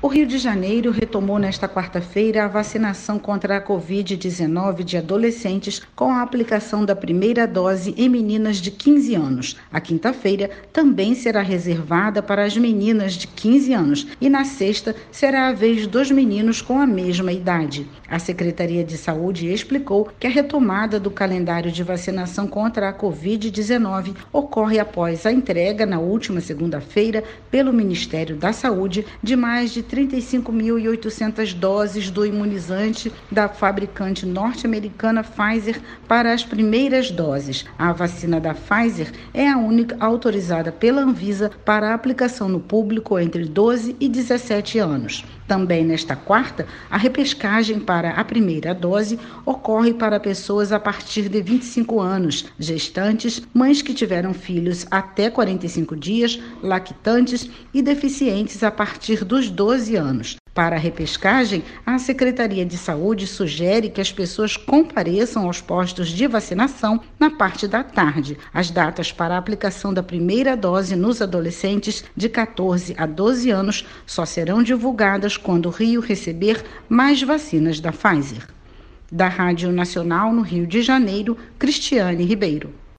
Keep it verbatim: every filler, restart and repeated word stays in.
O Rio de Janeiro retomou nesta quarta-feira a vacinação contra a covid dezenove de adolescentes com a aplicação da primeira dose em meninas de quinze anos. A quinta-feira também será reservada para as meninas de quinze anos e na sexta será a vez dos meninos com a mesma idade. A Secretaria de Saúde explicou que a retomada do calendário de vacinação contra a covid dezenove ocorre após a entrega na última segunda-feira pelo Ministério da Saúde de mais de trinta e cinco mil e oitocentas doses do imunizante da fabricante norte-americana Pfizer para as primeiras doses. A vacina da Pfizer é a única autorizada pela Anvisa para aplicação no público entre doze e dezessete anos. Também nesta quarta, a repescagem para a primeira dose ocorre para pessoas a partir de vinte e cinco anos, gestantes, mães que tiveram filhos até quarenta e cinco dias, lactantes e deficientes a partir dos doze anos. Para a repescagem, a Secretaria de Saúde sugere que as pessoas compareçam aos postos de vacinação na parte da tarde. As datas para a aplicação da primeira dose nos adolescentes de catorze a doze anos só serão divulgadas quando o Rio receber mais vacinas da Pfizer. Da Rádio Nacional no Rio de Janeiro, Cristiane Ribeiro.